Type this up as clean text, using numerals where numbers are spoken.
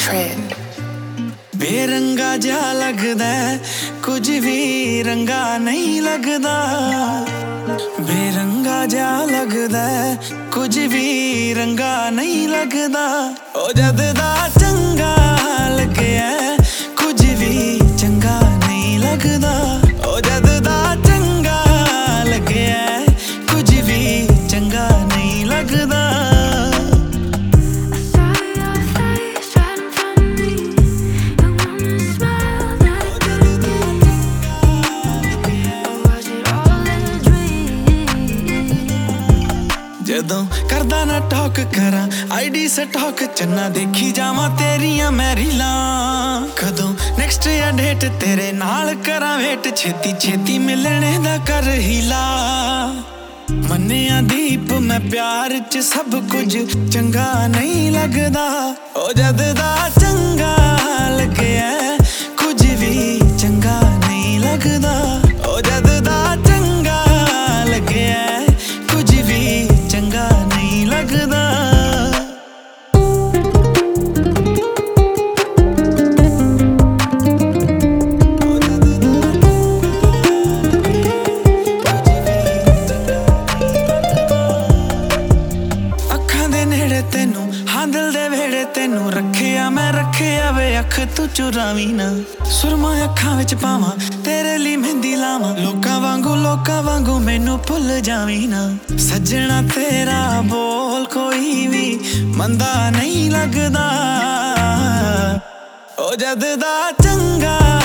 trend. Beranga जा लगदा कुछ भी रंगा नहीं लगदा, बेरंगा जा लगदा कुछ भी रंगा नहीं लगदा। ओ जद दा चंगा लग्या कुछ भी चंगा नहीं लगदा, ओ जद दा चंगा लग्या कुछ भी चंगा नहीं लगदा। जदों करदा ना टॉक करा आईडी स्टॉक चन्ना देखी जावां तेरियां मैं रीलां, कदों नेक्स्ट या डेट तेरे नाल करा वेट, छेती छेती मिलने दा कर हीला। मन्निया दीप मैं प्यार च सब कुछ चंगा नहीं लगदा, ओ जद दा चंगा लग्या कुछ भी चंगा नहीं लगदा, ओ जद दा चंगा लग्या कुछ भी चंगा नहीं लगदा। अखां दे नेड़े तेनू हां दिल दे वेड़े तेनू रखिया मैं रखिया वे अख तू चुरावी ना, सुरमा अखां विच पावां तेरे लिए मेहंदी लावां, लोकां वांगू मैनू भुल जावी ना। सज्जना तेरा बोल कोई भी मंदा नहीं लगदा, ओ जद दा चंगा